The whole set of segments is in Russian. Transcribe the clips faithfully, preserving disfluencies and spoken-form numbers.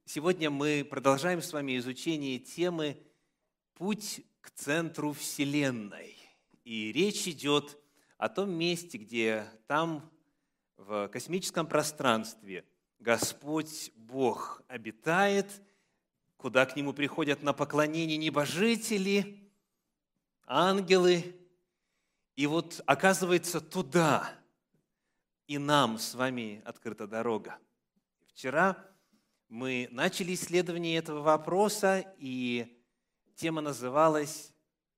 Сегодня мы продолжаем с вами изучение темы «Путь к центру Вселенной». И речь идет о том месте, где там, в космическом пространстве, Господь Бог обитает, куда к Нему приходят на поклонение небожители, ангелы. И вот, оказывается, туда и нам с вами открыта дорога. Вчера мы начали исследование этого вопроса, и тема называлась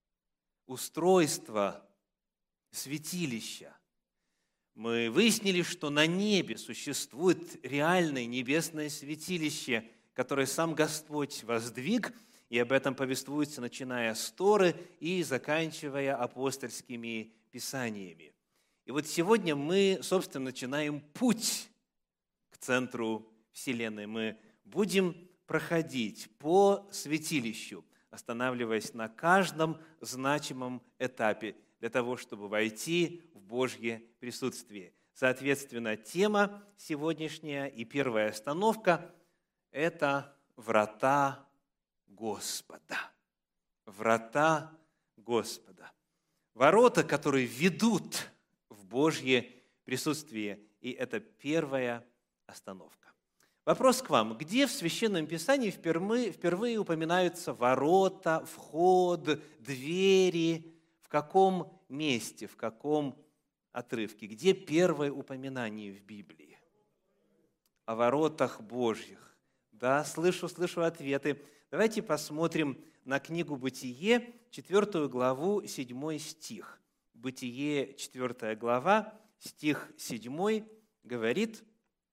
«Устройство святилища». Мы выяснили, что на небе существует реальное небесное святилище, которое сам Господь воздвиг, и об этом повествуется, начиная с Торы и заканчивая апостольскими писаниями. И вот сегодня мы, собственно, начинаем путь к центру Вселенной. Мы будем проходить по святилищу, останавливаясь на каждом значимом этапе для того, чтобы войти в Божье присутствие. Соответственно, тема сегодняшняя и первая остановка – это врата Господа. Врата Господа. Ворота, которые ведут в Божье присутствие. И это первая остановка. Вопрос к вам. Где в Священном Писании впервые, впервые упоминаются ворота, вход, двери? В каком месте, в каком отрывке? Где первое упоминание в Библии? О воротах Божьих. Да, слышу, слышу ответы. Давайте посмотрим на книгу «Бытие», четвёртую главу, седьмой стих. «Бытие», четвёртая глава, стих седьмой говорит: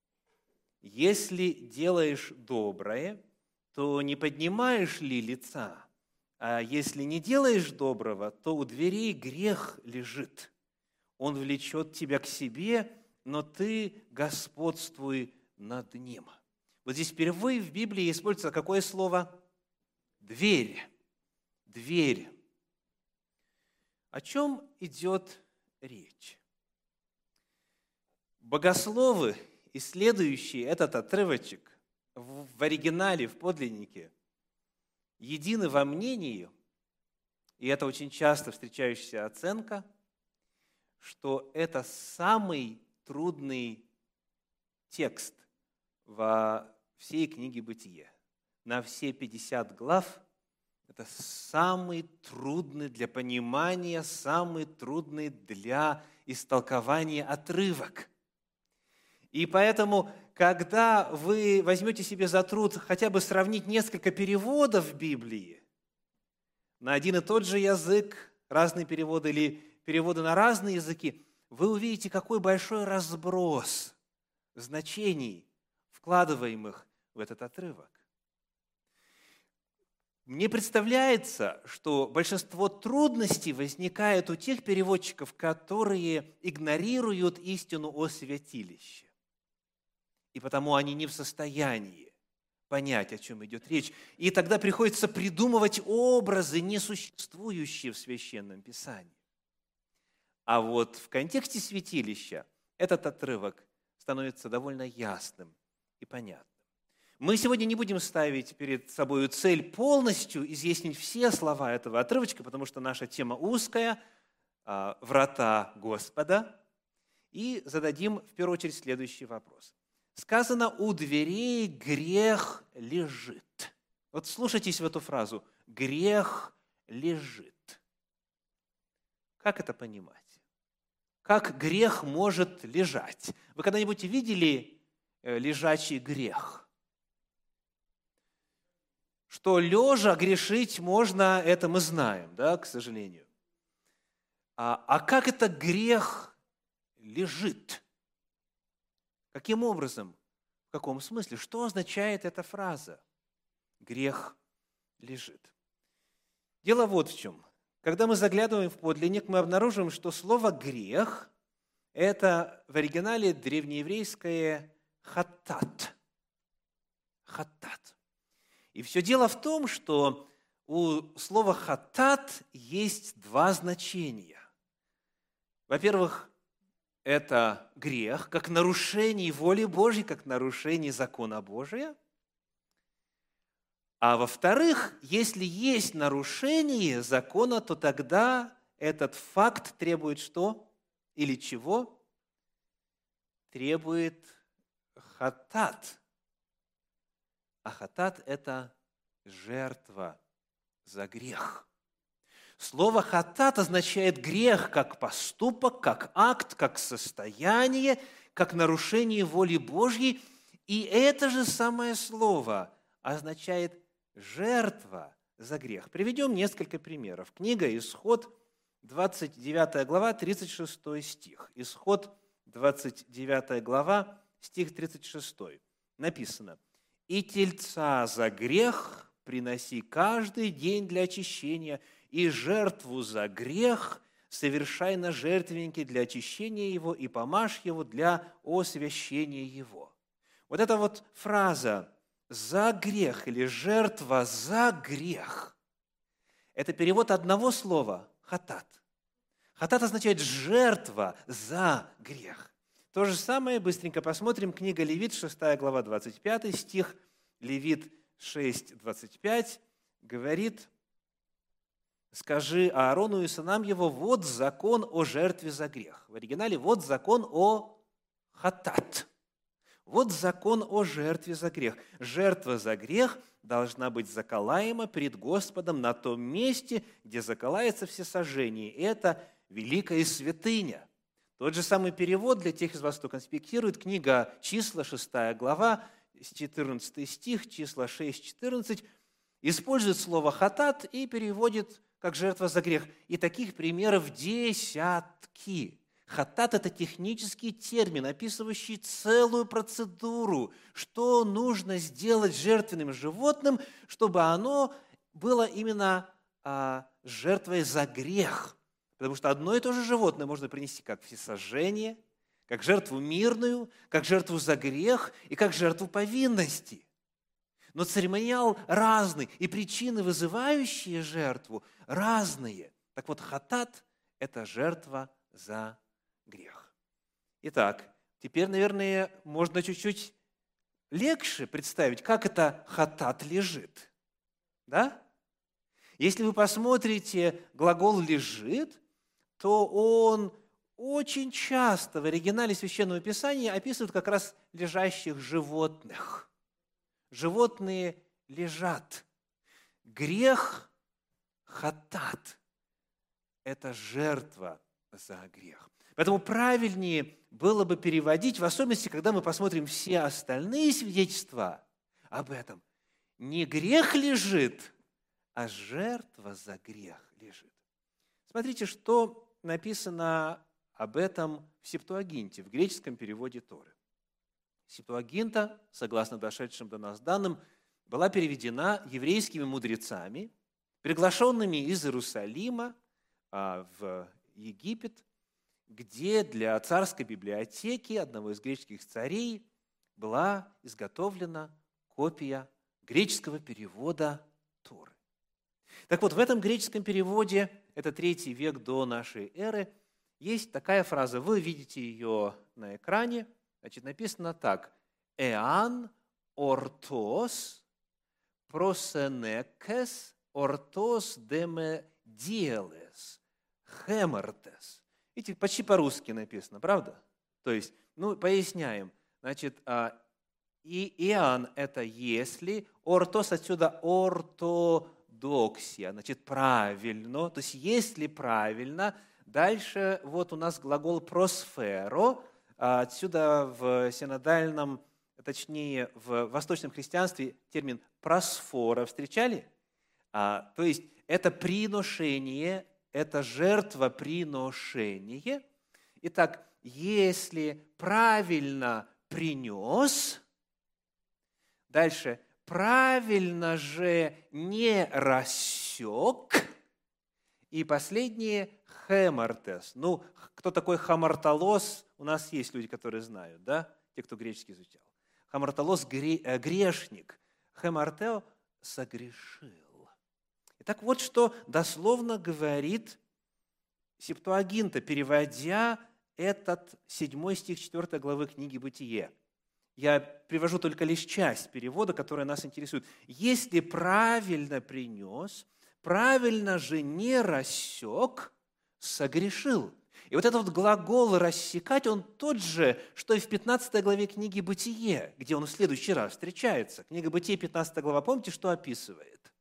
«Если делаешь доброе, то не поднимаешь ли лица? А если не делаешь доброго, то у дверей грех лежит. Он влечет тебя к себе, но ты господствуй над ним». Вот здесь впервые в Библии используется какое слово? Дверь. Дверь. О чем идет речь? Богословы, исследующие этот отрывочек в оригинале, в подлиннике, едины во мнении, и это очень часто встречающаяся оценка, что это самый трудный текст во всей книге «Бытие». На все пятьдесят глав это самый трудный для понимания, самый трудный для истолкования отрывок. И поэтому, когда вы возьмете себе за труд хотя бы сравнить несколько переводов Библии на один и тот же язык, разные переводы или переводы на разные языки, вы увидите, какой большой разброс значений, вкладываемых в этот отрывок. Мне представляется, что большинство трудностей возникает у тех переводчиков, которые игнорируют истину о святилище. И потому они не в состоянии понять, о чем идет речь. И тогда приходится придумывать образы, несуществующие в Священном Писании. А вот в контексте святилища этот отрывок становится довольно ясным и понятным. Мы сегодня не будем ставить перед собой цель полностью изъяснить все слова этого отрывочка, потому что наша тема узкая, врата Господа, и зададим в первую очередь следующий вопрос. Сказано: «У дверей грех лежит». Вот слушайтесь в эту фразу: «Грех лежит». Как это понимать? Как грех может лежать? Вы когда-нибудь видели лежачий грех? Что лежа грешить можно, это мы знаем, да, к сожалению. А, а как это грех лежит? Каким образом? В каком смысле? Что означает эта фраза? Грех лежит. Дело вот в чем. Когда мы заглядываем в подлинник, мы обнаруживаем, что слово «грех» – это в оригинале древнееврейское «хатат». «Хатат». И все дело в том, что у слова «хатат» есть два значения. Во-первых, это грех, как нарушение воли Божьей, как нарушение закона Божия. А во-вторых, если есть нарушение закона, то тогда этот факт требует что? Или чего? Требует хатат. А хатат – это жертва за грех. Слово «хатат» означает грех как поступок, как акт, как состояние, как нарушение воли Божьей. И это же самое слово означает жертва за грех. Приведем несколько примеров. Книга «Исход», двадцать девятая глава, тридцать шестой стих. Исход, двадцать девятая глава, стих тридцать шестой. Написано: «И тельца за грех приноси каждый день для очищения, и жертву за грех совершай на жертвеннике для очищения его, и помажь его для освящения его». Вот эта вот фраза «за грех» или «жертва за грех» – это перевод одного слова «хатат». «Хатат» означает «жертва за грех». То же самое, быстренько посмотрим, книга Левит, шестая глава, двадцать пятый стих, Левит шесть, двадцать пять, говорит: «Скажи Аарону и сынам его, вот закон о жертве за грех». В оригинале вот закон о хатат. Вот закон о жертве за грех. Жертва за грех должна быть заколаема пред Господом на том месте, где заколается всесожжение. Это великая святыня. Тот же самый перевод для тех из вас, кто конспектирует, книга «Числа», шестая глава, четырнадцатый стих, числа шесть, четырнадцать, использует слово «хатат» и переводит как «жертва за грех». И таких примеров десятки. Хатат – это технический термин, описывающий целую процедуру, что нужно сделать жертвенным животным, чтобы оно было именно а, жертвой за грех. Потому что одно и то же животное можно принести как всесожжение, как жертву мирную, как жертву за грех и как жертву повинности. Но церемониал разный, и причины, вызывающие жертву, разные. Так вот, хатат – это жертва за грех. Итак, теперь, наверное, можно чуть-чуть легче представить, как это хатат лежит. Да? Если вы посмотрите глагол «лежит», то он очень часто в оригинале Священного Писания описывает как раз лежащих животных. Животные лежат. Грех хатат – это жертва за грех. Поэтому правильнее было бы переводить, в особенности, когда мы посмотрим все остальные свидетельства об этом. Не грех лежит, а жертва за грех лежит. Смотрите, что написано об этом в Септуагинте, в греческом переводе Торы. Септуагинта, согласно дошедшим до нас данным, была переведена еврейскими мудрецами, приглашенными из Иерусалима в Египет, где для царской библиотеки одного из греческих царей была изготовлена копия греческого перевода Торы. Так вот, в этом греческом переводе, это третий век до нашей эры, есть такая фраза, вы видите ее на экране, значит, написано так: «Эан ортос просенекес ортос деме диелес хемартес». Видите, почти по-русски написано, правда? То есть, ну, поясняем. Значит, и «эан» – это «если», «ортос» отсюда «ортодоксия», значит, правильно. То есть, если правильно, дальше вот у нас глагол «просферо», отсюда в синодальном, точнее, в восточном христианстве термин «просфора» встречали? А, то есть, это приношение, это жертвоприношение. Итак, если правильно принес, дальше, правильно же не рассек, и последнее – хемартес. Ну, кто такой хамарталос? У нас есть люди, которые знают, да? Те, кто греческий изучал. Хамарталос – грешник. Хемартео – согрешил. Итак, вот что дословно говорит Септуагинта, переводя этот седьмой стих четвёртой главы книги «Бытие». Я привожу только лишь часть перевода, которая нас интересует. «Если правильно принес, правильно же не рассек, согрешил». И вот этот вот глагол «рассекать», он тот же, что и в пятнадцатой главе книги «Бытие», где он в следующий раз встречается. Книга «Бытие», пятнадцатая глава, помните, что описывает?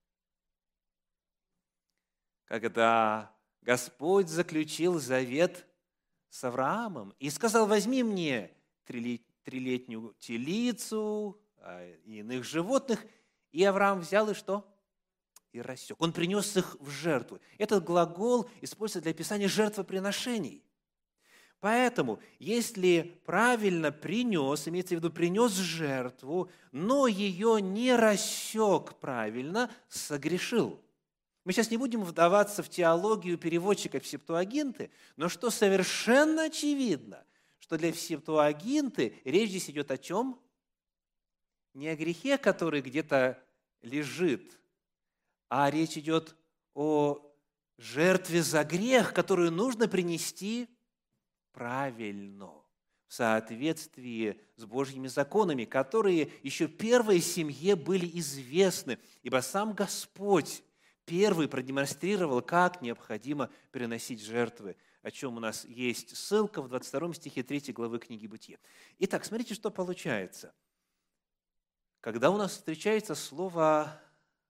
Когда Господь заключил завет с Авраамом и сказал: «Возьми мне трилетнюю телицу и иных животных». И Авраам взял и что? И рассек. Он принес их в жертву. Этот глагол используется для описания жертвоприношений. Поэтому, если правильно принес, имеется в виду принес жертву, но ее не рассек правильно, согрешил. Мы сейчас не будем вдаваться в теологию переводчиков Септуагинты, но что совершенно очевидно, что для Септуагинты речь здесь идет о чем? Не о грехе, который где-то лежит, а речь идет о жертве за грех, которую нужно принести правильно, в соответствии с Божьими законами, которые еще первой семье были известны, ибо сам Господь первый продемонстрировал, как необходимо приносить жертвы, о чем у нас есть ссылка в двадцать втором стихе третьей главы книги Бытие. Итак, смотрите, что получается. Когда у нас встречается слово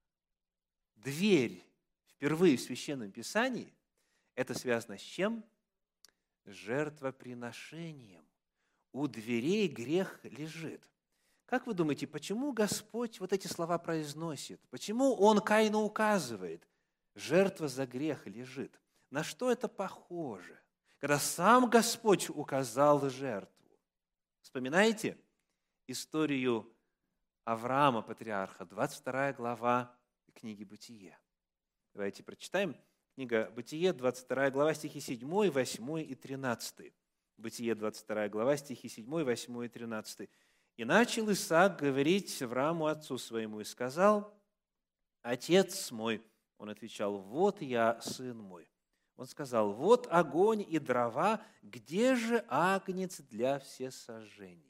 «дверь» впервые в Священном Писании, это связано с чем? С жертвоприношением. У дверей грех лежит. Как вы думаете, почему Господь вот эти слова произносит? Почему Он Каину указывает? Жертва за грех лежит. На что это похоже? Когда сам Господь указал жертву. Вспоминаете историю Авраама, патриарха, двадцать вторая глава книги «Бытие». Давайте прочитаем. Книга «Бытие», двадцать вторая глава, стихи семь, восемь и тринадцать. Бытие, двадцать вторая глава, стихи семь, восемь и тринадцать. «И начал Исаак говорить Аврааму, отцу своему, и сказал: Отец мой. Он отвечал: Вот я, сын мой. Он сказал: Вот огонь и дрова, где же агнец для всесожжения?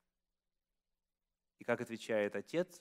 И как отвечает отец?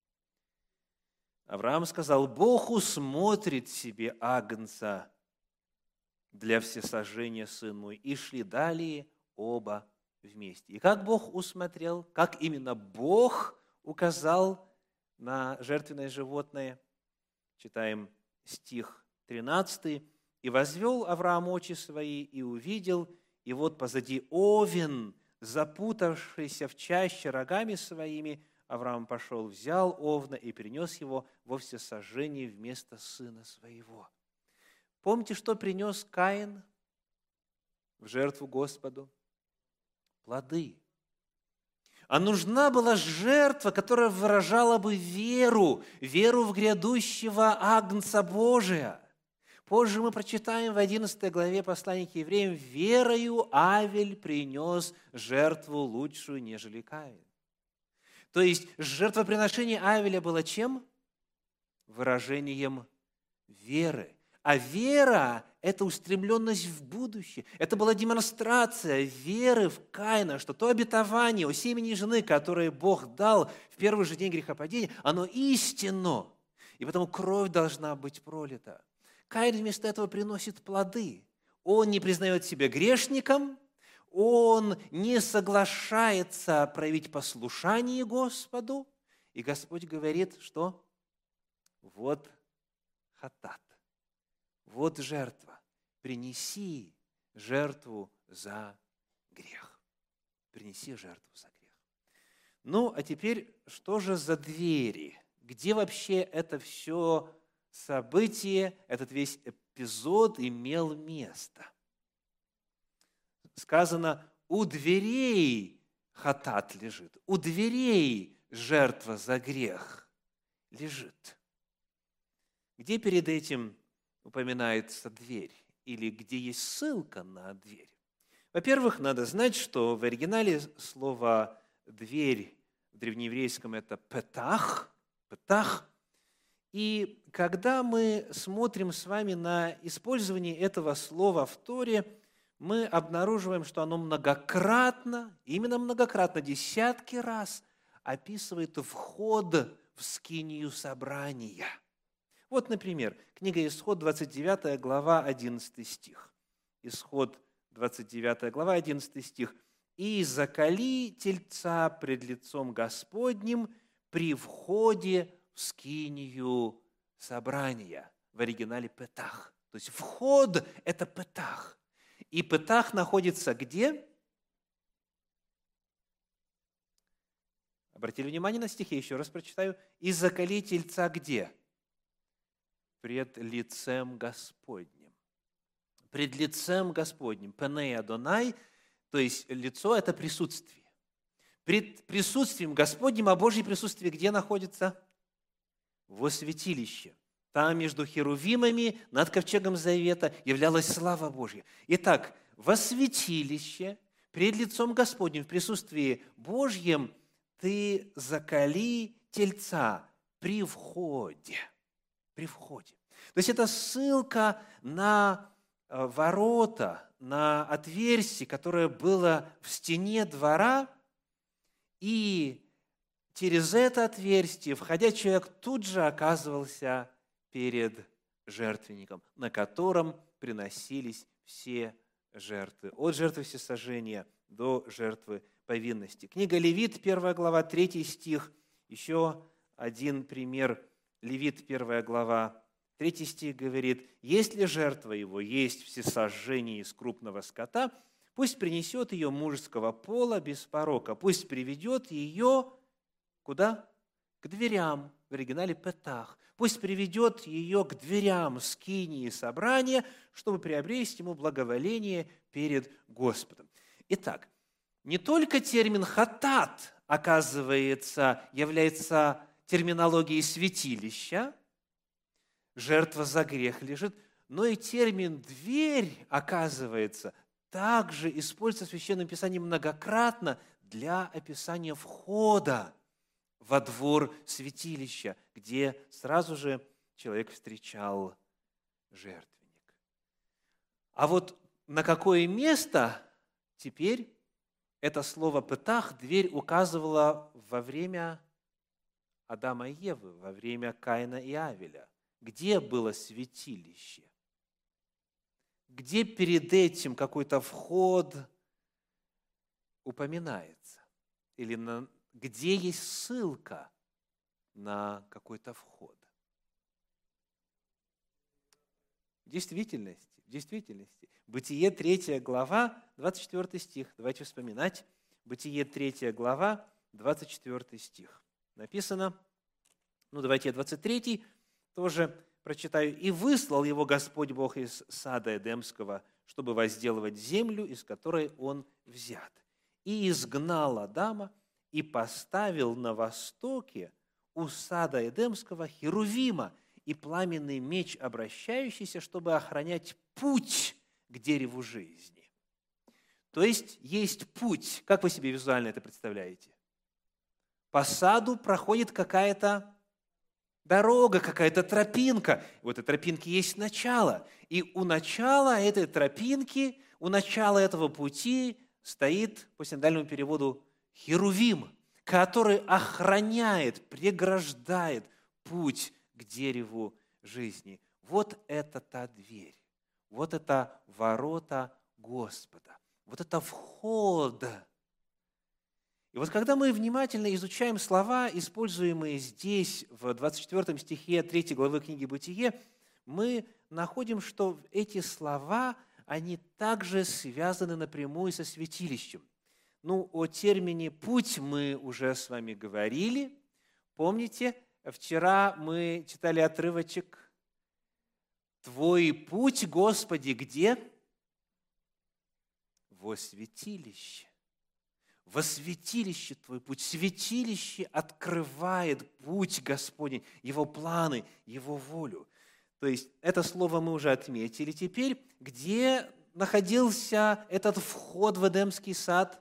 Авраам сказал: Бог усмотрит себе агнца для всесожжения, сын мой. И шли далее оба вместе. И как Бог усмотрел, как именно Бог указал на жертвенное животное? Читаем стих тринадцатый. «И возвел Авраам очи свои, и увидел, и вот позади овен, запутавшийся в чаще рогами своими, Авраам пошел, взял овна и принес его во всесожжение вместо сына своего». Помните, что принес Каин в жертву Господу? Плоды. А нужна была жертва, которая выражала бы веру, веру в грядущего Агнца Божия. Позже мы прочитаем в одиннадцатой главе послания к евреям: «Верою Авель принес жертву лучшую, нежели Каин». То есть жертвоприношение Авеля было чем? Выражением веры. А вера – это устремленность в будущее. Это была демонстрация веры в Каина, что то обетование о семени жены, которое Бог дал в первый же день грехопадения, оно истинно. И потому кровь должна быть пролита. Каин вместо этого приносит плоды. Он не признает себя грешником, он не соглашается проявить послушание Господу. И Господь говорит, что вот хатат. Вот жертва. Принеси жертву за грех. Принеси жертву за грех. Ну, а теперь, что же за двери? Где вообще это все событие, этот весь эпизод имел место? Сказано, у дверей хатат лежит, у дверей жертва за грех лежит. Где перед этим упоминается дверь, или где есть ссылка на дверь? Во-первых, надо знать, что в оригинале слово «дверь» в древнееврейском это «петах», «петах». И когда мы смотрим с вами на использование этого слова в Торе, мы обнаруживаем, что оно многократно, именно многократно, десятки раз описывает вход в скинию собрания. Вот, например, книга Исход, двадцать девятая глава, одиннадцатый стих. Исход, двадцать девятая глава, одиннадцатый стих. «И заколи тельца пред лицом Господним при входе в скинию собрания». В оригинале «петах». То есть вход – это петах. И петах находится где? Обратили внимание на стихи, еще раз прочитаю. «И заколи тельца где?» Пред лицем Господним. Пред лицем Господним. Пеней Адонай, то есть лицо – это присутствие. Пред присутствием Господним, а Божье присутствие где находится? Во святилище. Там между херувимами над ковчегом завета являлась слава Божья. Итак, во святилище, пред лицом Господним, в присутствии Божьем, ты заколи тельца при входе. При входе. То есть это ссылка на ворота, на отверстие, которое было в стене двора, и через это отверстие, входя, человек тут же оказывался перед жертвенником, на котором приносились все жертвы, от жертвы всесожжения до жертвы повинности. Книга Левит, первая глава, третий стих, еще один пример. Левит, первая глава, третий стих говорит: «Если жертва его есть всесожжение из крупного скота, пусть принесет ее мужеского пола без порока, пусть приведет ее куда? К дверям». В оригинале «петах». Пусть приведет ее к дверям скинии собрания, чтобы приобрести ему благоволение перед Господом. Итак, не только термин «хатат», оказывается, является терминологией святилища, жертва за грех лежит, но и термин «дверь», оказывается, также используется в Священном Писании многократно для описания входа во двор святилища, где сразу же человек встречал жертвенник. А вот на какое место теперь это слово «петах», дверь, указывало во время Адама и Евы, во время Каина и Авеля? Где было святилище? Где перед этим какой-то вход упоминается? Или на где есть ссылка на какой-то вход? В действительности, в действительности. Бытие, третья глава, двадцать четвёртый стих. Давайте вспоминать. Бытие, третья глава, двадцать четвёртый стих. Написано, ну давайте я двадцать третий тоже прочитаю. «И выслал его Господь Бог из сада Эдемского, чтобы возделывать землю, из которой он взят. И изгнал Адама, и поставил на востоке у сада Эдемского херувима и пламенный меч, обращающийся, чтобы охранять путь к дереву жизни». То есть есть путь. Как вы себе визуально это представляете? По саду проходит какая-то дорога, какая-то тропинка. У этой тропинки есть начало. И у начала этой тропинки, у начала этого пути стоит, по синодальному переводу, херувим, который охраняет, преграждает путь к дереву жизни. Вот это та дверь, вот это ворота Господа, вот это вход. И вот когда мы внимательно изучаем слова, используемые здесь, в двадцать четвёртом стихе третьей главы книги «Бытие», мы находим, что эти слова, они также связаны напрямую со святилищем. Ну, о термине «путь» мы уже с вами говорили. Помните, вчера мы читали отрывочек «Твой путь, Господи, где?» Во святилище. Во святилище твой путь. Святилище открывает путь Господень, Его планы, Его волю. То есть это слово мы уже отметили. Теперь, где находился этот вход в Эдемский сад?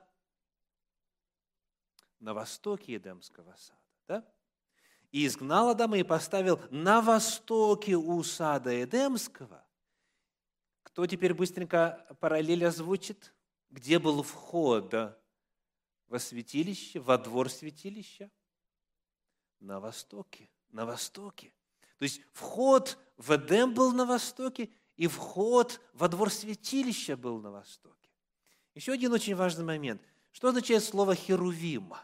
На востоке Эдемского сада. Да? И изгнал Адама и поставил на востоке у сада Эдемского Кто теперь быстренько параллель озвучит? Где был вход во святилище, во двор святилища? На востоке, на востоке. То есть вход в Эдем был на востоке, и вход во двор святилища был на востоке. Еще один очень важный момент. Что означает слово «херувим»?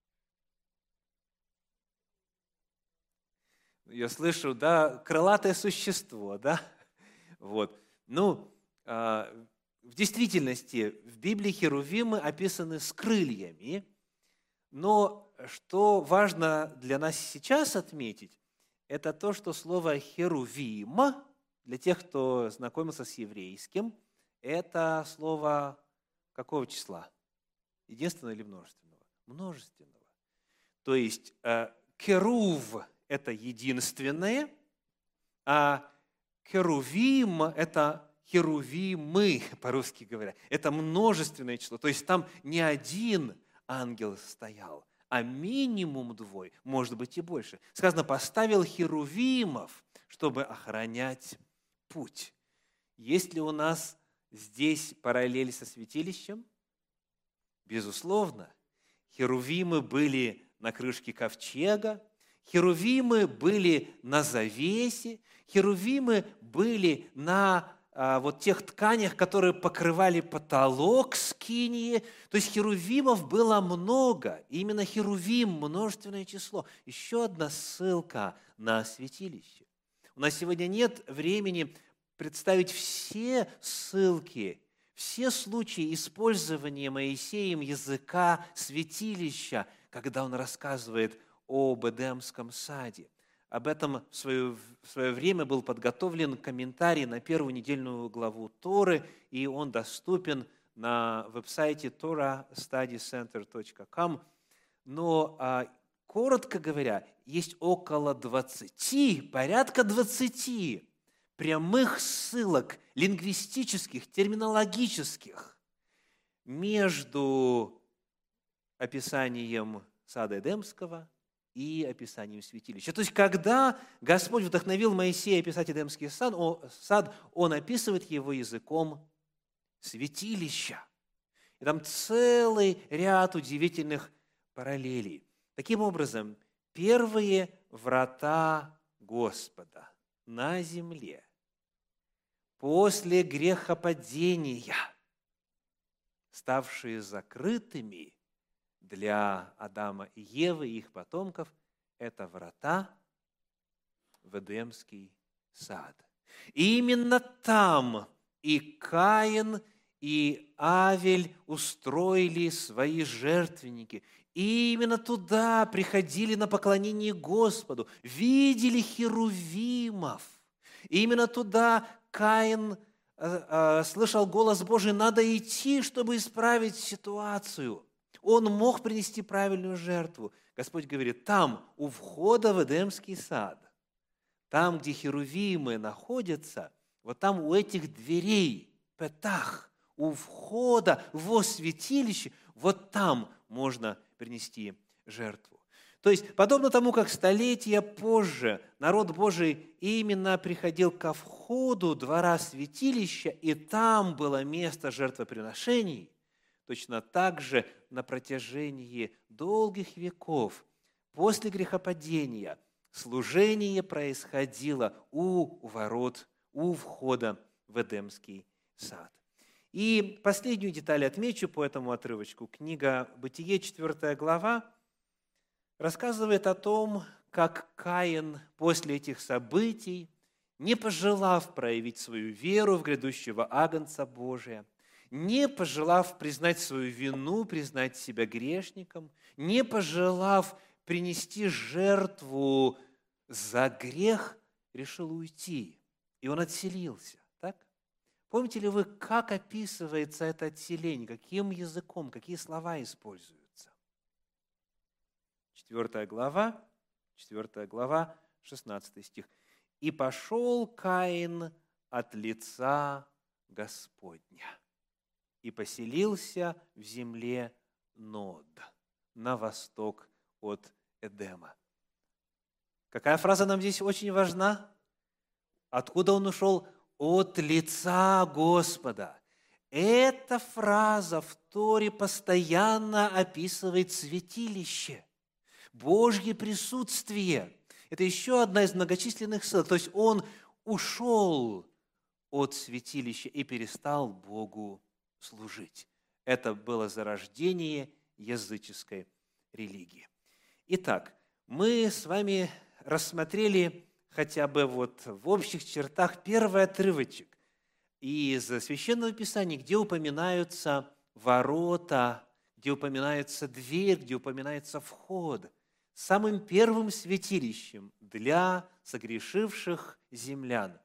Я слышу, да, крылатое существо, да? Вот. Ну, в действительности в Библии херувимы описаны с крыльями, но что важно для нас сейчас отметить, это то, что слово «херувим», для тех, кто знакомился с еврейским, это слово какого числа? Единственного или множественного? Множественного. То есть керув – это единственное, а херувим – это херувимы, по-русски говоря. Это множественное число. То есть там не один ангел стоял, а минимум двое, может быть и больше. Сказано, поставил херувимов, чтобы охранять путь. Есть ли у нас здесь параллель со святилищем? Безусловно. Херувимы были на крышке ковчега, херувимы были на завесе, херувимы были на а, вот тех тканях, которые покрывали потолок скинии. То есть херувимов было много. Именно херувим – множественное число. Еще одна ссылка на святилище. У нас сегодня нет времени представить все ссылки, все случаи использования Моисеем языка святилища, когда он рассказывает об Эдемском саде. Об этом в свое, в свое время был подготовлен комментарий на первую недельную главу Торы, и он доступен на веб-сайте tora study center точка com. Но, коротко говоря, есть около двадцати, порядка двадцати прямых ссылок лингвистических, терминологических между описанием сада Эдемского и описанием святилища. То есть, когда Господь вдохновил Моисея описать Эдемский сад, Он описывает его языком святилища. И там целый ряд удивительных параллелей. Таким образом, первые врата Господа на земле после грехопадения, ставшие закрытыми для Адама и Евы и их потомков, это врата в Эдемский сад. И именно там и Каин, и Авель устроили свои жертвенники. И именно туда приходили на поклонение Господу, видели херувимов. И именно туда Каин э, э, слышал голос Божий: надо идти, чтобы исправить ситуацию. Он мог принести правильную жертву. Господь говорит: там, у входа в Эдемский сад, там, где херувимы находятся, вот там у этих дверей, петах, у входа во святилище, вот там можно принести жертву. То есть, подобно тому, как столетия позже народ Божий именно приходил ко входу двора святилища, и там было место жертвоприношений, точно так же на протяжении долгих веков после грехопадения служение происходило у ворот, у входа в Эдемский сад. И последнюю деталь отмечу по этому отрывочку. Книга «Бытие», четвёртая глава, рассказывает о том, как Каин после этих событий, не пожелав проявить свою веру в грядущего агнца Божия, не пожелав признать свою вину, признать себя грешником, не пожелав принести жертву за грех, решил уйти. И он отселился. Так? Помните ли вы, как описывается это отселение, каким языком, какие слова используются? Четвертая глава, четвертая глава, шестнадцатый стих. «И пошел Каин от лица Господня, и поселился в земле Нод, на восток от Эдема». Какая фраза нам здесь очень важна? Откуда он ушел? от лица Господа. Эта фраза в Торе постоянно описывает святилище, Божье присутствие. Это еще одна из многочисленных ссылок. То есть он ушел от святилища и перестал Богу служить. Это было зарождение языческой религии. Итак, мы с вами рассмотрели хотя бы вот в общих чертах первый отрывочек из Священного Писания, где упоминаются ворота, где упоминается дверь, где упоминается вход. Самым первым святилищем для согрешивших землян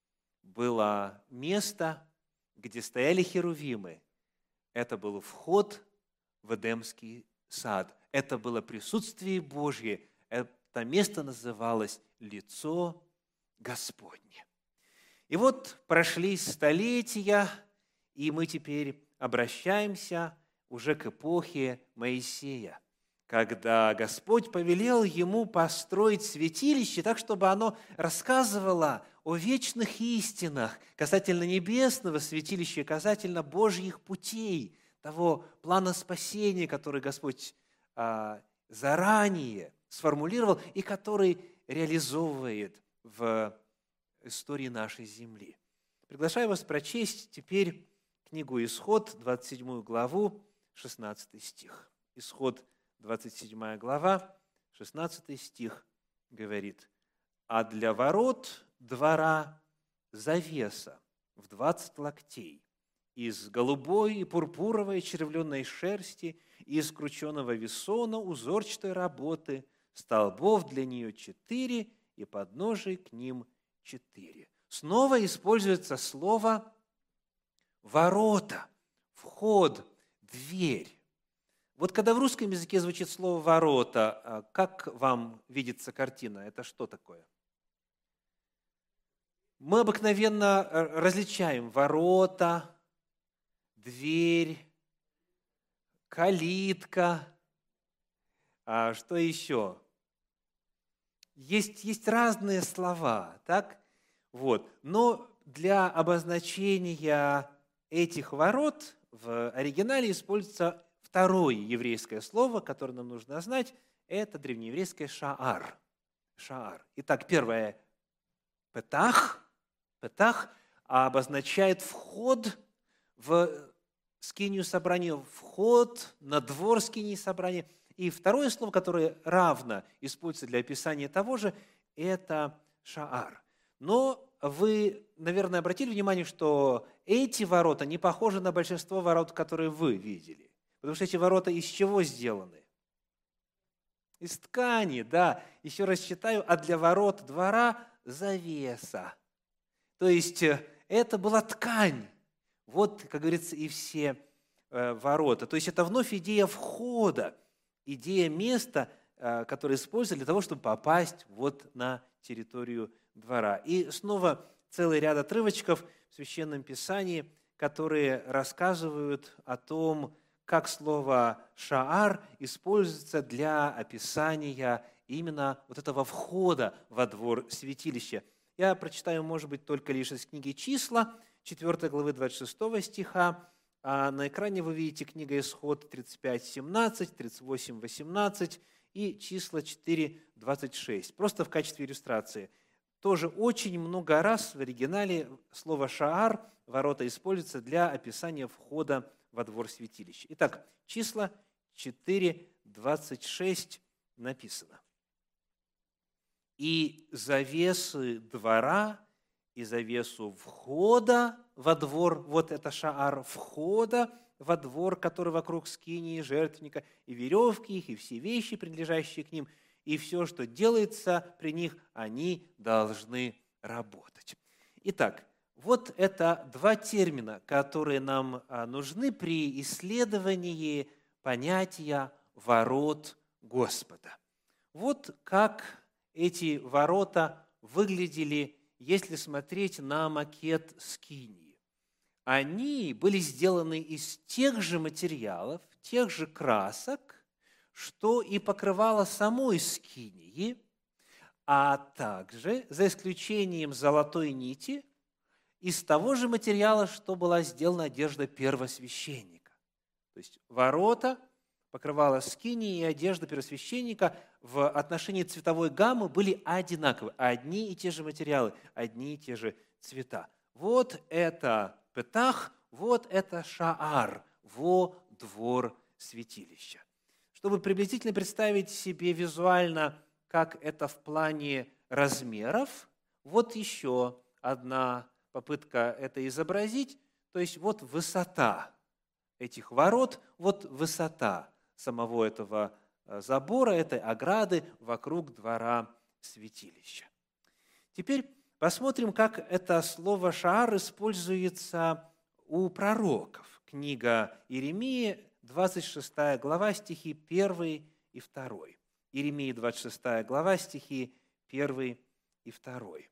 было место, где стояли херувимы. Это был вход в Эдемский сад. Это было присутствие Божье. Это место называлось лицо Господне. И вот прошли столетия, и мы теперь обращаемся уже к эпохе Моисея, когда Господь повелел ему построить святилище так, чтобы оно рассказывало о вечных истинах касательно небесного святилища, касательно Божьих путей, того плана спасения, который Господь а, заранее сформулировал и который реализовывает в истории нашей земли. Приглашаю вас прочесть теперь книгу «Исход», двадцать седьмую главу, шестнадцатый стих. Исход, двадцать седьмая глава, шестнадцатый стих говорит: «А для ворот двора завеса в двадцать локтей из голубой и пурпуровой червленной шерсти и из крученого весона узорчатой работы, столбов для нее четыре и подножий к ним четыре». Снова используется слово «ворота», «вход», «дверь». Вот когда в русском языке звучит слово «ворота», как вам видится картина? Это что такое? Мы обыкновенно различаем ворота, дверь, калитка. А что еще? Есть, есть разные слова, так? Вот. Но для обозначения этих ворот в оригинале используется второе еврейское слово, которое нам нужно знать, это древнееврейское «шаар». Шаар. Итак, первое «петах». «Петах» обозначает вход в скинию собрания, вход на двор скинии собрания. И второе слово, которое равно используется для описания того же, это «шаар». Но вы, наверное, обратили внимание, что эти ворота не похожи на большинство ворот, которые вы видели. Потому что эти ворота из чего сделаны? Из ткани, да. Еще раз читаю, а для ворот двора завеса. То есть это была ткань. Вот, как говорится, и все э, ворота. То есть это вновь идея входа, идея места, э, которое используется для того, чтобы попасть вот на территорию двора. И снова целый ряд отрывочков в Священном Писании, которые рассказывают о том, как слово «шаар» используется для описания именно вот этого входа во двор святилища. Я прочитаю, может быть, только лишь из книги «Числа», четвёртой главы двадцать шестого стиха, а на экране вы видите книга «Исход» тридцать пять семнадцать, тридцать восемь восемнадцать и числа четыре двадцать шесть. Просто в качестве иллюстрации. Тоже очень много раз в оригинале слово «шаар», ворота, используется для описания входа во двор святилища. Итак, числа четыре двадцать шесть написано: «И завесы двора, и завесу входа во двор», вот это шаар, входа во двор, который вокруг скинии, жертвенника, и веревки их, и все вещи, принадлежащие к ним, и все, что делается при них, они должны работать. Итак, вот это два термина, которые нам нужны при исследовании понятия ворот Господа. Вот как эти ворота выглядели, если смотреть на макет скинии. Они были сделаны из тех же материалов, тех же красок, что и покрывало самой скинии, а также, за исключением золотой нити, из того же материала, что была сделана одежда первосвященника. То есть ворота покрывала скинии, и одежда первосвященника в отношении цветовой гаммы были одинаковы. Одни и те же материалы, одни и те же цвета. Вот это петах, вот это шаар, во двор святилища. Чтобы приблизительно представить себе визуально, как это в плане размеров, вот еще одна попытка это изобразить. То есть вот высота этих ворот, вот высота самого этого забора, этой ограды вокруг двора святилища. Теперь посмотрим, как это слово «шаар» используется у пророков. Книга Иеремии, двадцать шестая глава, стихи первый и второй. Иеремии, двадцать шестая глава, стихи первый и второй.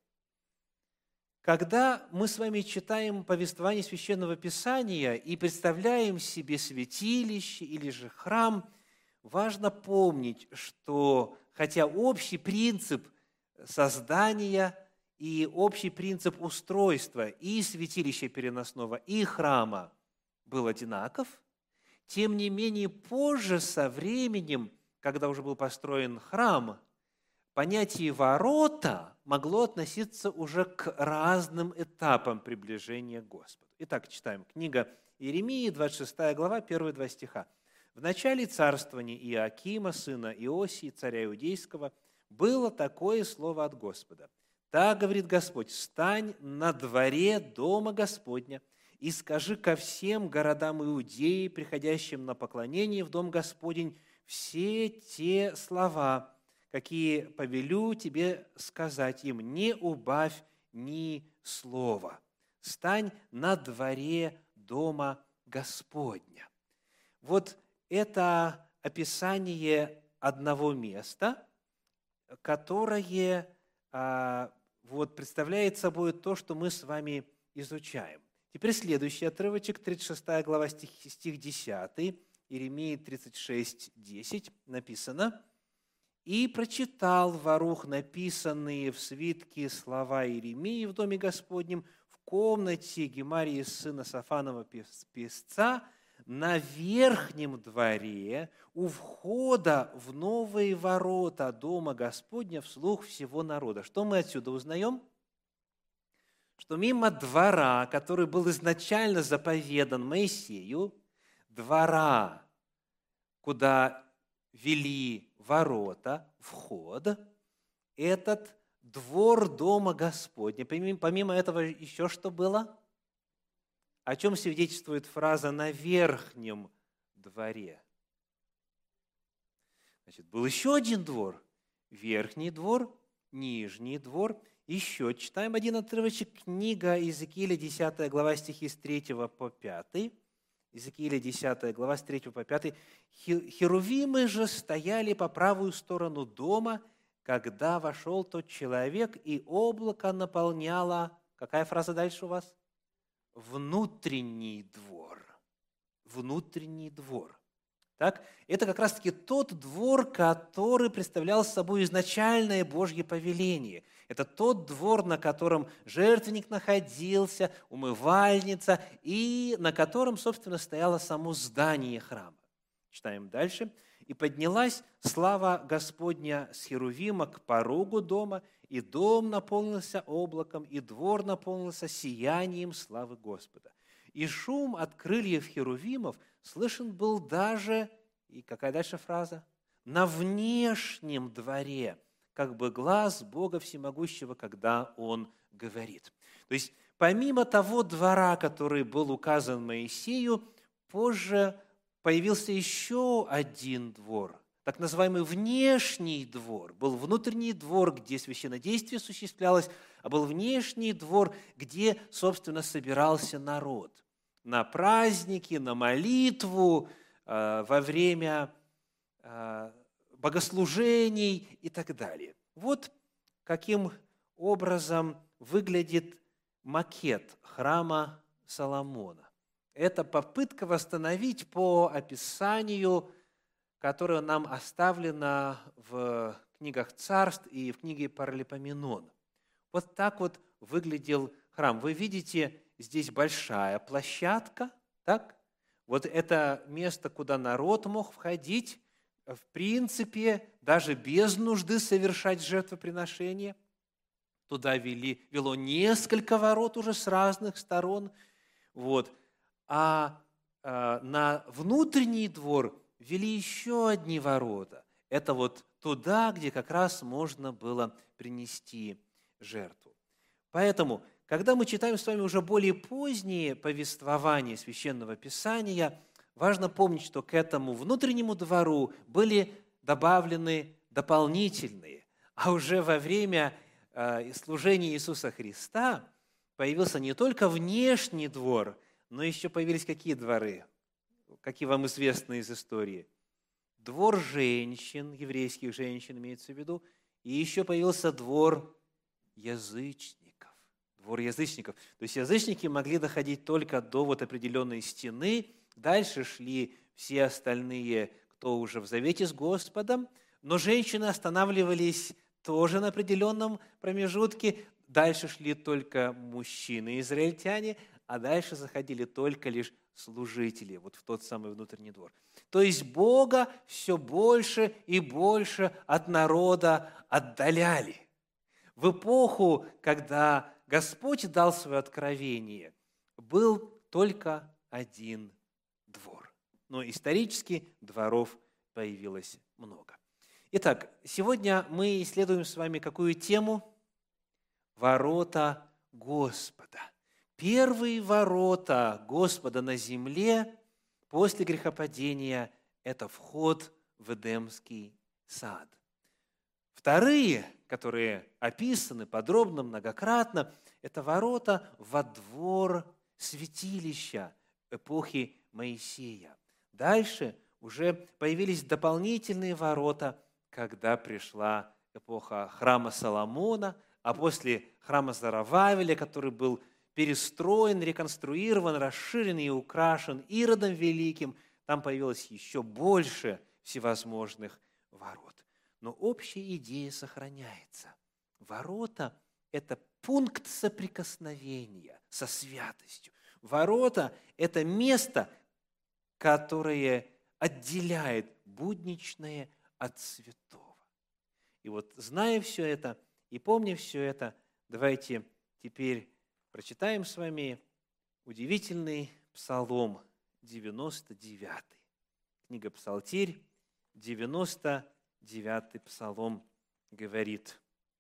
Когда мы с вами читаем повествование Священного Писания и представляем себе святилище или же храм, важно помнить, что хотя общий принцип создания и общий принцип устройства и святилища переносного, и храма был одинаков, тем не менее позже, со временем, когда уже был построен храм, понятие «ворота» могло относиться уже к разным этапам приближения к Господу. Итак, читаем. Книга Иеремии, двадцать шестая глава, первые два стиха. «В начале царствования Иоакима, сына Иосии, царя Иудейского, было такое слово от Господа. Так говорит Господь: встань на дворе дома Господня и скажи ко всем городам Иудеи, приходящим на поклонение в дом Господень, все те слова, какие повелю тебе сказать им, не убавь ни слова. Стань на дворе дома Господня». Вот это описание одного места, которое а, вот, представляет собой то, что мы с вами изучаем. Теперь следующий отрывочек, тридцать шестая глава, стих, стих десятый, Иеремии тридцать шесть, десять, написано: «И прочитал Варух написанные в свитке слова Иеремии в доме Господнем в комнате Гемарии сына Сафанова песца на верхнем дворе у входа в новые ворота дома Господня вслух всего народа». Что мы отсюда узнаем? Что мимо двора, который был изначально заповедан Моисею, двора, куда вели ворота, вход, этот двор дома Господня. Помимо этого еще что было? О чем свидетельствует фраза «на верхнем дворе»? Значит, был еще один двор. Верхний двор, нижний двор. Еще читаем один отрывочек. Книга Иезекииля, десятая глава, стихи с третьего по пятый. Иезекииля, десятая глава, с третьего по пятый. «Херувимы же стояли по правую сторону дома, когда вошел тот человек, и облако наполняло...» Какая фраза дальше у вас? «Внутренний двор». Внутренний двор. Так? Это как раз-таки тот двор, который представлял собой изначальное Божье повеление. Это тот двор, на котором жертвенник находился, умывальница, и на котором, собственно, стояло само здание храма. Читаем дальше. «И поднялась слава Господня с Херувима к порогу дома, и дом наполнился облаком, и двор наполнился сиянием славы Господа. И шум от крыльев Херувимов слышен был даже, и какая дальше фраза? На внешнем дворе, как бы глаз Бога Всемогущего, когда Он говорит». То есть, помимо того двора, который был указан Моисею, позже появился еще один двор, так называемый внешний двор. Был внутренний двор, где священнодействие осуществлялось, а был внешний двор, где, собственно, собирался народ на праздники, на молитву, во время богослужений и так далее. Вот каким образом выглядит макет храма Соломона. Это попытка восстановить по описанию, которое нам оставлено в книгах Царств и в книге Паралипоменон. Вот так вот выглядел храм, вы видите, здесь большая площадка, так? Вот это место, куда народ мог входить, в принципе, даже без нужды совершать жертвоприношение. Туда вели, вело несколько ворот уже с разных сторон. Вот. А, а на внутренний двор вели еще одни ворота. Это вот туда, где как раз можно было принести жертву. Поэтому, когда мы читаем с вами уже более поздние повествования Священного Писания, важно помнить, что к этому внутреннему двору были добавлены дополнительные. А уже во время э, служения Иисуса Христа появился не только внешний двор, но еще появились какие дворы? Какие вам известны из истории? Двор женщин, еврейских женщин имеется в виду, и еще появился двор язычников. Двор язычников. То есть язычники могли доходить только до вот определенной стены, дальше шли все остальные, кто уже в завете с Господом, но женщины останавливались тоже на определенном промежутке, дальше шли только мужчины, израильтяне, а дальше заходили только лишь служители, вот в тот самый внутренний двор. То есть Бога все больше и больше от народа отдаляли. В эпоху, когда Господь дал свое откровение, был только один двор. Но исторически дворов появилось много. Итак, сегодня мы исследуем с вами какую тему? Ворота Господа. Первые ворота Господа на земле после грехопадения – это вход в Эдемский сад. Вторые, которые описаны подробно, многократно, это ворота во двор святилища эпохи Моисея. Дальше уже появились дополнительные ворота, когда пришла эпоха храма Соломона, а после храма Зарававеля, который был перестроен, реконструирован, расширен и украшен Иродом Великим, там появилось еще больше всевозможных ворот. Но общая идея сохраняется. Ворота – это пункт соприкосновения со святостью. Ворота – это место, которое отделяет будничное от святого. И вот, зная все это и помня все это, давайте теперь прочитаем с вами удивительный Псалом девяносто девятый. Книга Псалтирь, девяносто девятый Псалом говорит: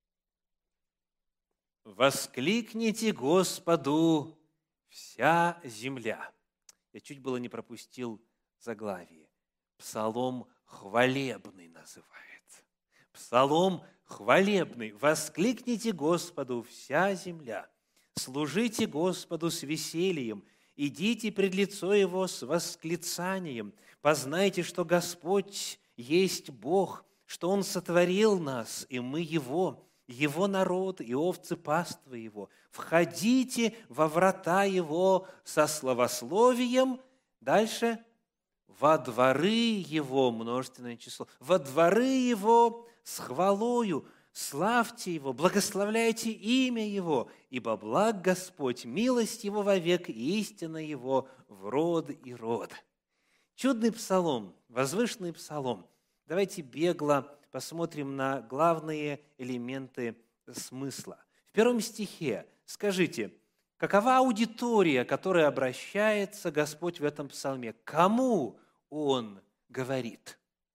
«Воскликните Господу вся земля». Я чуть было не пропустил заглавие. Псалом хвалебный называется. Псалом хвалебный. «Воскликните Господу вся земля». Служите Господу с весельем, идите пред лицо Его с восклицанием. Познайте, что Господь есть Бог, что Он сотворил нас, и мы Его, Его народ и овцы паствы Его. Входите во врата Его со славословием». Дальше «во дворы Его», множественное число, «во дворы Его с хвалою». Славьте Его, благословляйте имя Его, ибо благ Господь, милость Его вовек, и истина Его в род и род. Чудный псалом, возвышенный псалом. Давайте бегло посмотрим на главные элементы смысла. В первом стихе скажите, какова аудитория, к которой обращается Господь в этом псалме? Кому Он говорит?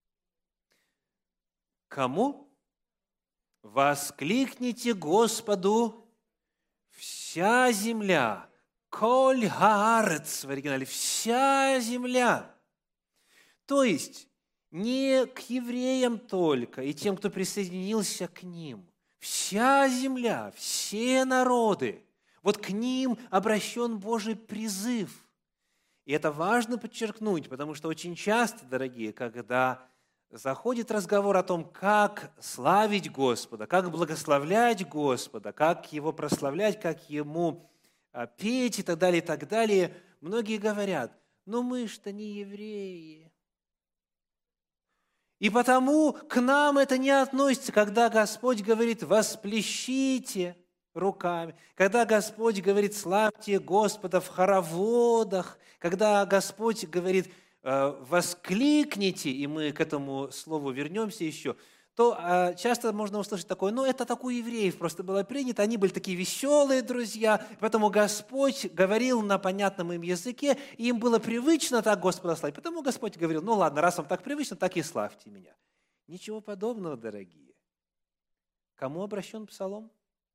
Кому? «Воскликните Господу вся земля». «Коль хаарец» в оригинале. «Вся земля». То есть не к евреям только и тем, кто присоединился к ним. Вся земля, все народы. Вот к ним обращен Божий призыв. И это важно подчеркнуть, потому что очень часто, дорогие, когда заходит разговор о том, как славить Господа, как благословлять Господа, как Его прославлять, как Ему петь и так далее, и так далее, многие говорят: «Ну мы ж-то не евреи». И потому к нам это не относится, когда Господь говорит: «Восплещите руками, когда Господь говорит «славьте Господа в хороводах», когда Господь говорит «воскликните», и мы к этому слову вернемся еще, то часто можно услышать такое: ну, это так у евреев просто было принято, они были такие веселые друзья, поэтому Господь говорил на понятном им языке, и им было привычно так Господа славить. Потому Господь говорил: ну ладно, раз вам так привычно, так и славьте меня. Ничего подобного, дорогие. Кому обращен псалом?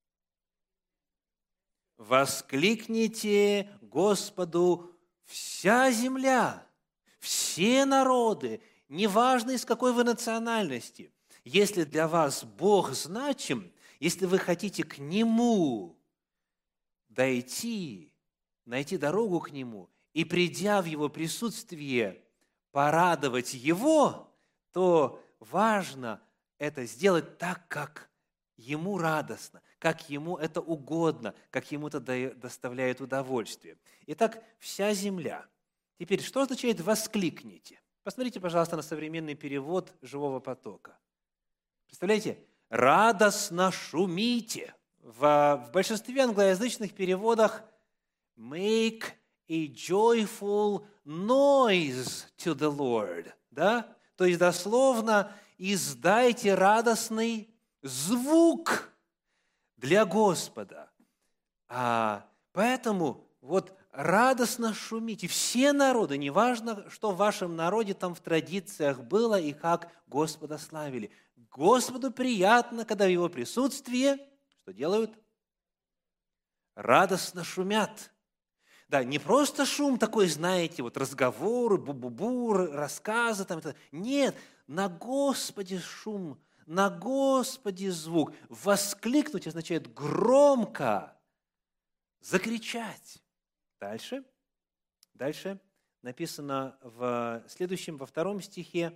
«Воскликните Господу вся земля, все народы, неважно из какой вы национальности». Если для вас Бог значим, если вы хотите к Нему дойти, найти дорогу к Нему и, придя в Его присутствие, порадовать Его, то важно это сделать так, как Ему радостно, как Ему это угодно, как Ему это доставляет удовольствие. Итак, вся земля. Теперь, что означает «воскликните»? Посмотрите, пожалуйста, на современный перевод «Живого потока». Представляете? «Радостно шумите». В, в большинстве англоязычных переводах «make a joyful noise to the Lord». Да? То есть дословно «издайте радостный звук для Господа». А, поэтому вот радостно шумите. Все народы, неважно, что в вашем народе там в традициях было и как Господа славили. Господу приятно, когда в Его присутствии, что делают? Радостно шумят. Да, не просто шум такой, знаете, вот разговоры, бу-бу-бу, рассказы. Там, это. Нет, на Господе шум, на Господе звук. Воскликнуть означает громко закричать. Дальше, дальше написано в следующем, во втором стихе: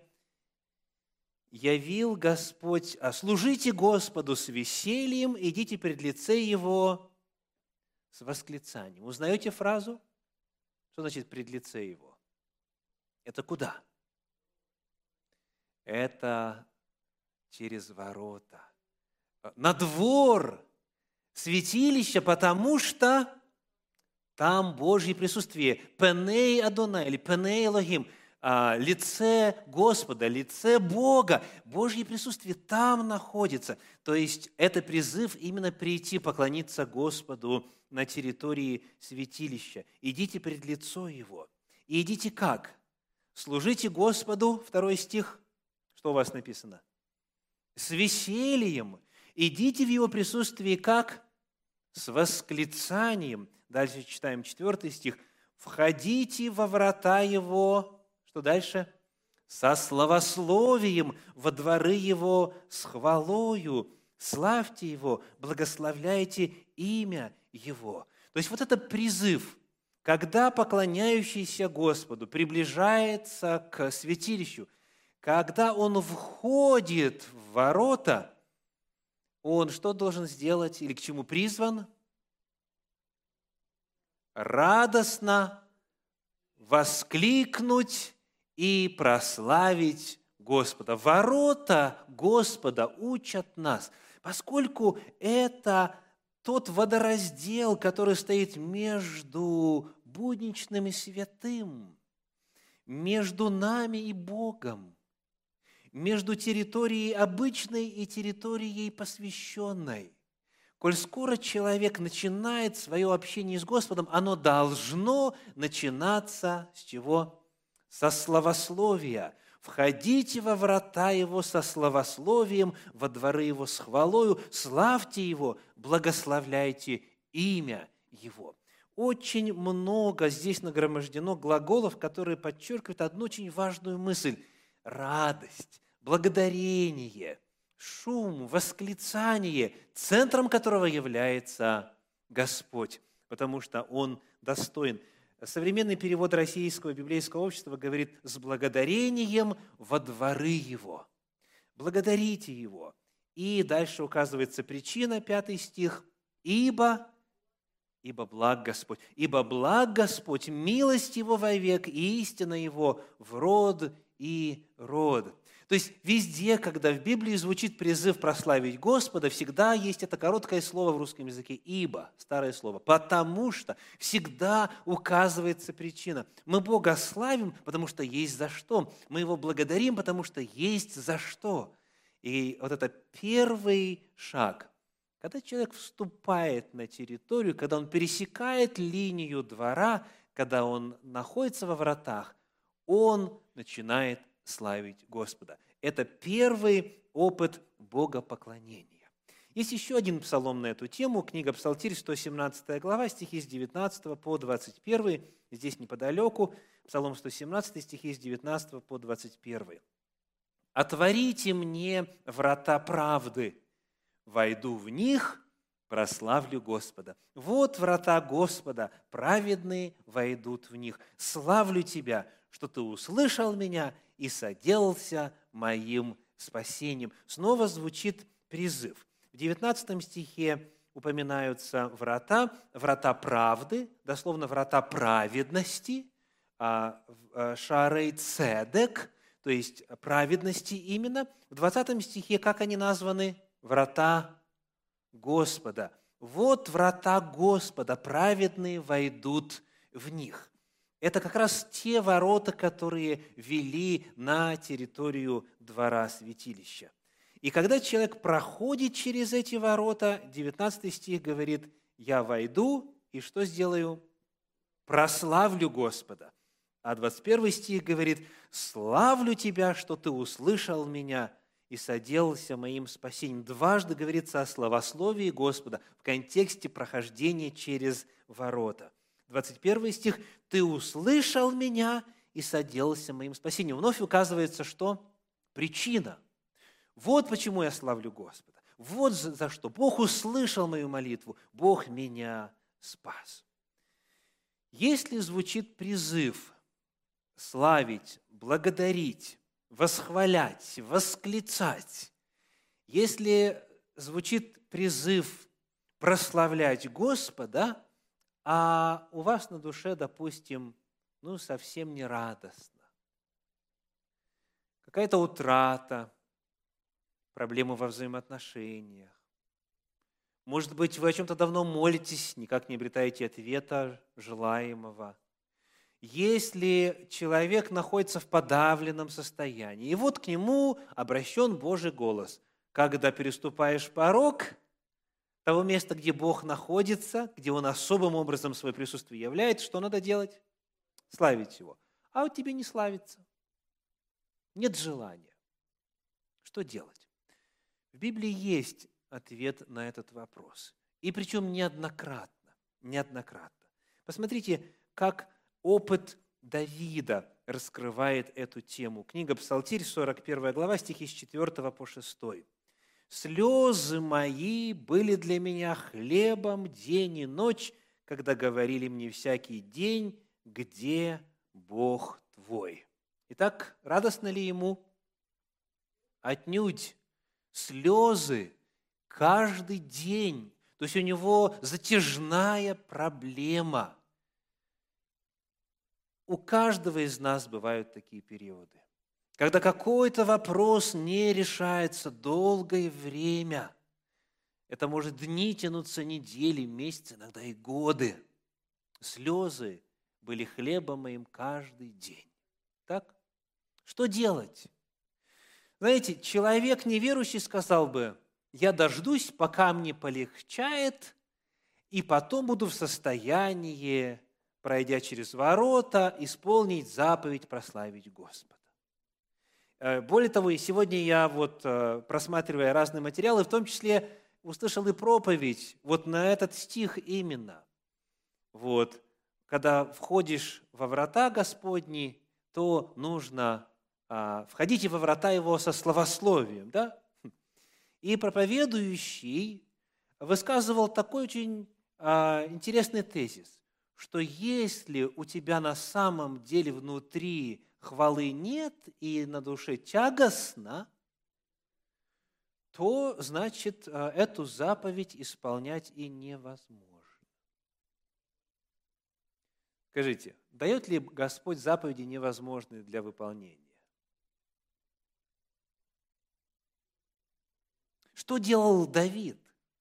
«Явил Господь, а служите Господу с весельем, идите пред лице Его с восклицанием». Узнаете фразу? Что значит «пред лице Его»? Это куда? Это через ворота, на двор святилища, потому что там Божье присутствие. Пеней Адонай или Пеней Элохим. Лице Господа, лице Бога. Божье присутствие там находится. То есть это призыв именно прийти поклониться Господу на территории святилища. Идите пред лицо Его. И идите как? Служите Господу, второй стих. Что у вас написано? С весельем. Идите в Его присутствии как? С восклицанием. Дальше читаем четвертый стих. «Входите во врата Его». Что дальше? «Со славословием, во дворы Его с хвалою, славьте Его, благословляйте имя Его». То есть вот это призыв, когда поклоняющийся Господу приближается к святилищу, когда он входит в ворота, он что должен сделать или к чему призван? Радостно воскликнуть и прославить Господа. Ворота Господа учат нас, поскольку это тот водораздел, который стоит между будничным и святым, между нами и Богом, между территорией обычной и территорией посвященной. Коль скоро человек начинает свое общение с Господом, оно должно начинаться с чего? Со славословия. «Входите во врата Его со славословием, во дворы Его с хвалою, славьте Его, благословляйте имя Его». Очень много здесь нагромождено глаголов, которые подчеркивают одну очень важную мысль – радость, благодарение, шум, восклицание, центром которого является Господь, потому что Он достоин. Современный перевод Российского библейского общества говорит «с благодарением во дворы Его». Благодарите Его. И дальше указывается причина, пятый стих, «ибо, ибо благ Господь, ибо благ Господь, милость Его вовек, и истина Его в род и род». То есть везде, когда в Библии звучит призыв прославить Господа, всегда есть это короткое слово в русском языке «ибо», старое слово, потому что всегда указывается причина. Мы Бога славим, потому что есть за что. Мы Его благодарим, потому что есть за что. И вот это первый шаг, когда человек вступает на территорию, когда он пересекает линию двора, когда он находится во вратах, он начинает славить Господа. Это первый опыт богопоклонения. Есть еще один псалом на эту тему, книга Псалтирь, сто семнадцатая глава, стихи с девятнадцатого по двадцать первый, здесь неподалеку, Псалом сто семнадцать, стихи с девятнадцатого по двадцать первый. «Отворите мне врата правды, войду в них, прославлю Господа. Вот врата Господа, праведные войдут в них. Славлю Тебя, что Ты услышал меня и соделался моим спасением». Снова звучит призыв. В девятнадцатом стихе упоминаются врата, врата правды, дословно врата праведности, шарей цедек, то есть праведности именно. В двадцатом стихе как они названы? Врата Господа. Вот врата Господа, праведные войдут в них. Это как раз те ворота, которые вели на территорию двора святилища. И когда человек проходит через эти ворота, девятнадцатый стих говорит: «Я войду, и что сделаю? Прославлю Господа». А двадцать первый стих говорит: «Славлю Тебя, что Ты услышал меня и соделался моим спасением». Дважды говорится о славословии Господа в контексте прохождения через ворота. двадцать первый стих: «Ты услышал меня и соделался моим спасением». Вновь указывается, что? Причина. Вот почему я славлю Господа. Вот за что. Бог услышал мою молитву, Бог меня спас. Если звучит призыв славить, благодарить, восхвалять, восклицать, если звучит призыв прославлять Господа, а у вас на душе, допустим, ну, совсем не радостно, какая-то утрата, проблемы во взаимоотношениях, может быть, вы о чем-то давно молитесь, никак не обретаете ответа желаемого. Если человек находится в подавленном состоянии, и вот к нему обращен Божий голос: когда переступаешь порог того места, где Бог находится, где Он особым образом свое присутствие являет, что надо делать? Славить Его. А вот тебе не славится. Нет желания. Что делать? В Библии есть ответ на этот вопрос. И причем неоднократно. Неоднократно. Посмотрите, как опыт Давида раскрывает эту тему. Книга Псалтирь, сорок первая глава, стихи с четвёртого по шестой. «Слезы мои были для меня хлебом день и ночь, когда говорили мне всякий день, где Бог твой». Итак, радостно ли ему? Отнюдь. Слезы каждый день. То есть у него затяжная проблема. У каждого из нас бывают такие периоды, когда какой-то вопрос не решается долгое время. Это может дни тянуться, недели, месяцы, иногда и годы. Слезы были хлебом моим каждый день. Так? Что делать? Знаете, человек неверующий сказал бы: я дождусь, пока мне полегчает, и потом буду в состоянии, пройдя через ворота, исполнить заповедь прославить Господа. Более того, и сегодня я, вот, просматривая разные материалы, в том числе услышал и проповедь вот на этот стих именно. Вот, когда входишь во врата Господни, то нужно а, входите во врата Его со славословием, да? И проповедующий высказывал такой очень а, интересный тезис, что если у тебя на самом деле внутри хвалы нет и на душе тягостно, то, значит, эту заповедь исполнять и невозможно. Скажите, дает ли Господь заповеди невозможные для выполнения? Что делал Давид?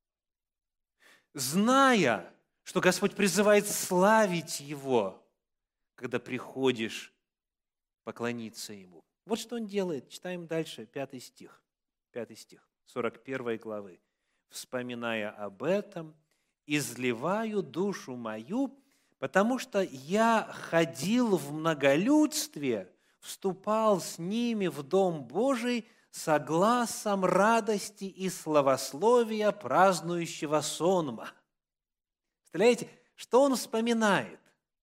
Зная, что Господь призывает славить Его, когда приходишь поклониться Ему. Вот что Он делает. Читаем дальше, пятый стих. Пятый стих, сорок первой главы. «Вспоминая об этом, изливаю душу мою, потому что я ходил в многолюдстве, вступал с ними в Дом Божий со гласом радости и славословия празднующего сонма». Представляете, что он вспоминает?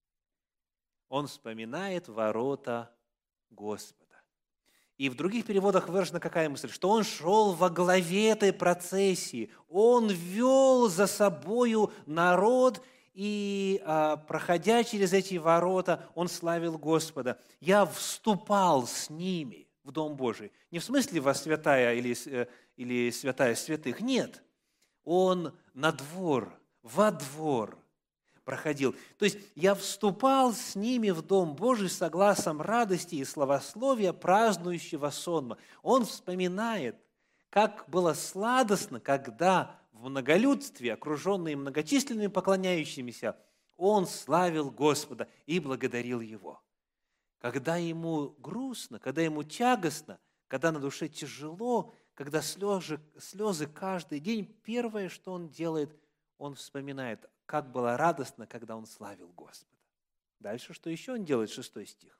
Он вспоминает ворота Господа. И в других переводах выражена какая мысль? Что он шел во главе этой процессии, он вел за собою народ, и, проходя через эти ворота, он славил Господа. «Я вступал с ними в Дом Божий». Не в смысле во святая или, или святая святых, нет. Он на двор, во двор проходил. То есть я вступал с ними в Дом Божий с гласом радости и славословия празднующего сонма. Он вспоминает, как было сладостно, когда в многолюдстве, окруженный многочисленными поклоняющимися, он славил Господа и благодарил Его. Когда ему грустно, когда ему тягостно, когда на душе тяжело, когда слезы, слезы каждый день, первое, что он делает, он вспоминает, как было радостно, когда он славил Господа. Дальше, что еще он делает, шестой стих.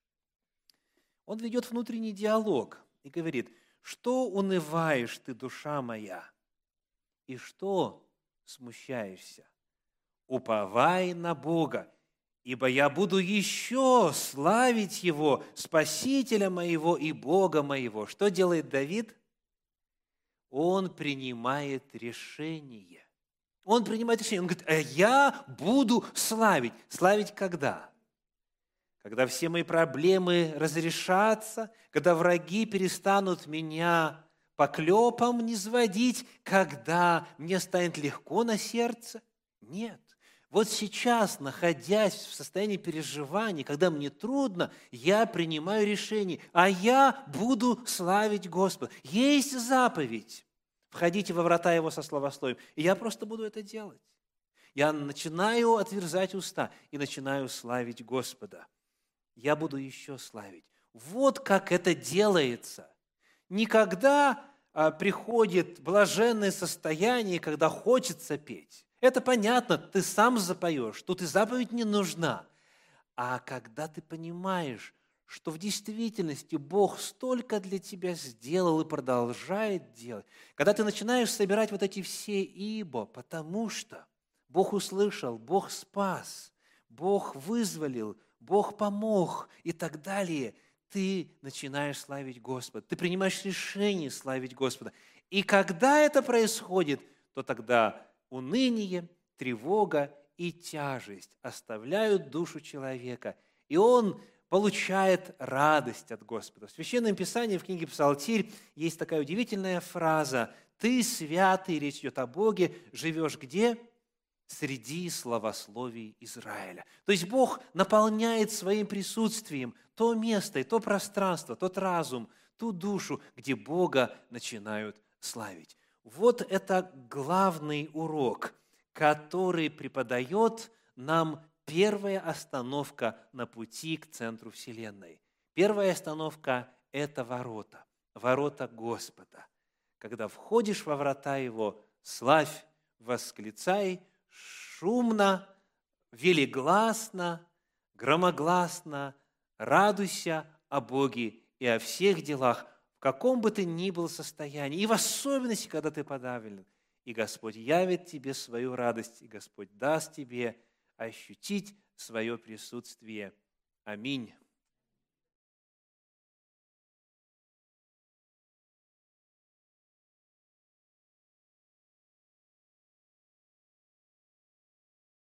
Он ведет внутренний диалог и говорит: «Что унываешь ты, душа моя, и что смущаешься? Уповай на Бога, ибо я буду еще славить Его, Спасителя моего и Бога моего». Что делает Давид? Он принимает решение. Он принимает решение. Он говорит: а я буду славить. Славить когда? Когда все мои проблемы разрешатся, когда враги перестанут меня поклепом низводить, когда мне станет легко на сердце? Нет. Вот сейчас, находясь в состоянии переживаний, когда мне трудно, я принимаю решение, а я буду славить Господа. Есть заповедь: входите во врата Его со славословием. И я просто буду это делать. Я начинаю отверзать уста и начинаю славить Господа. Я буду еще славить. Вот как это делается. Никогда а, приходит блаженное состояние, когда хочется петь. Это понятно, ты сам запоешь, тут и заповедь не нужна. А когда ты понимаешь, что в действительности Бог столько для тебя сделал и продолжает делать, когда ты начинаешь собирать вот эти все «ибо», потому что Бог услышал, Бог спас, Бог вызволил, Бог помог и так далее, ты начинаешь славить Господа, ты принимаешь решение славить Господа. И когда это происходит, то тогда уныние, тревога и тяжесть оставляют душу человека, и он получает радость от Господа. В Священном Писании, в книге Псалтирь, есть такая удивительная фраза: «Ты, святый», речь идет о Боге, живешь где? Среди славословий Израиля. То есть Бог наполняет своим присутствием то место и то пространство, тот разум, ту душу, где Бога начинают славить. Вот это главный урок, который преподает нам первая остановка на пути к центру Вселенной. Первая остановка – это ворота, ворота Господа. Когда входишь во врата Его, славь, восклицай, шумно, велигласно, громогласно, радуйся о Боге и о всех делах, в каком бы ты ни был состоянии, и в особенности, когда ты подавлен. И Господь явит тебе свою радость, и Господь даст тебе ощутить свое присутствие. Аминь.